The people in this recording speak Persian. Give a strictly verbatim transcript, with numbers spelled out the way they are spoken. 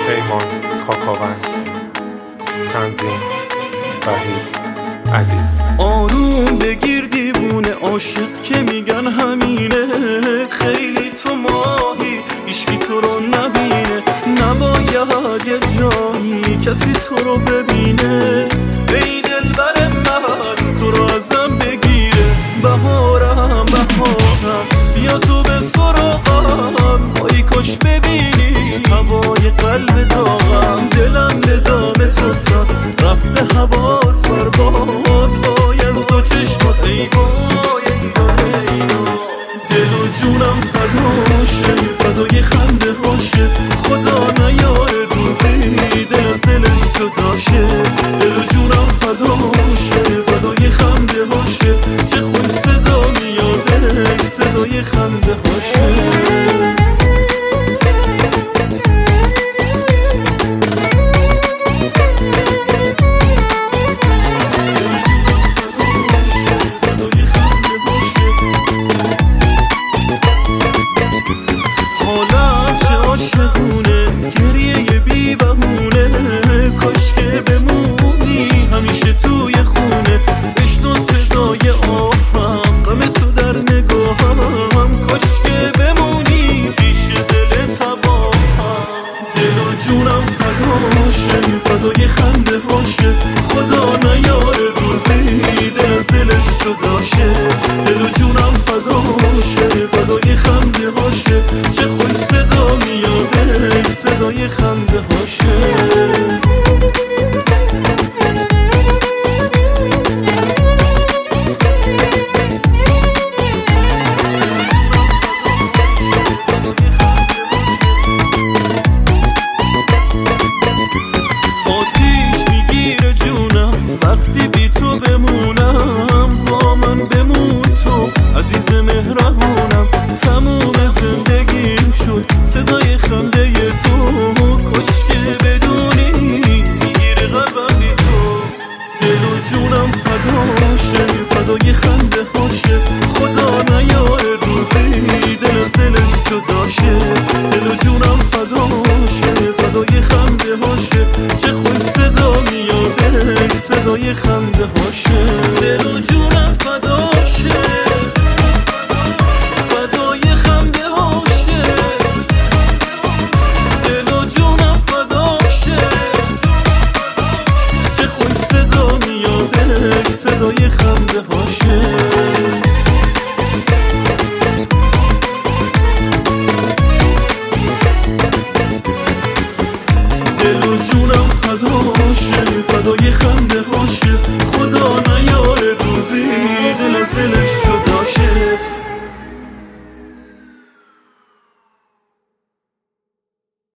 پیمان کاکاوند، تنظیم وحید عدی. آروم بگیر دیوونه عاشق که میگن همینه، خیلی تو ماهی هیچکی تو رو نبینه، نباید یه جایی کسی تو رو ببینه، ای دلبر من تو رو ازم بگیره. بهارم بهارم بیا تو به سراغم، وای کاش ببینی هوای قلب داغم، دلم به دام تو افتاد رفته حواس بر باد، وای از دو چشمات ای وای ای وای ای وای. دل و جونم فداشه فدای خنده هاشه، خدا نیاره روزی دل از دلش جداشه. دل و جونم فداشه فدای خنده هاشه، چه خوش صدا میاده صدای خنده هاشه. عاشقونه گریه بی بهونه، کاش که بمونی همیشه توی خونه، بشنو صدای آهم غم تو در نگاهم، کاش که بمونی پیش دل تباهم. دل و جونم فداشه فدای خنده هاشه، خدا نیاره روزی دل از دلش جداشه. دل و جونم فداشه فدای خنده هاشه، چه خوش صدا میاده صدای خنده هاشه. وقتی بی تو بمونم، با من بمون تو عزیز مهربونم، تموم زندگیم شد صدای خنده تو، کاش که بدونی میگیره قلبم بی تو. دل و جونم فداشه فدای خنده هاشه، خدا نیاره روزی دل از دلش جداشه. دل و جونم فداشه فدای خنده هاشه، چه خوش صدا میاده صدای خنده هاشه. دل و جونم فداشه فدای خنده هاشه، دل و جونم فداشه، چه خوش صدا میاده صدای خنده هاشه. دل و جونم فداشه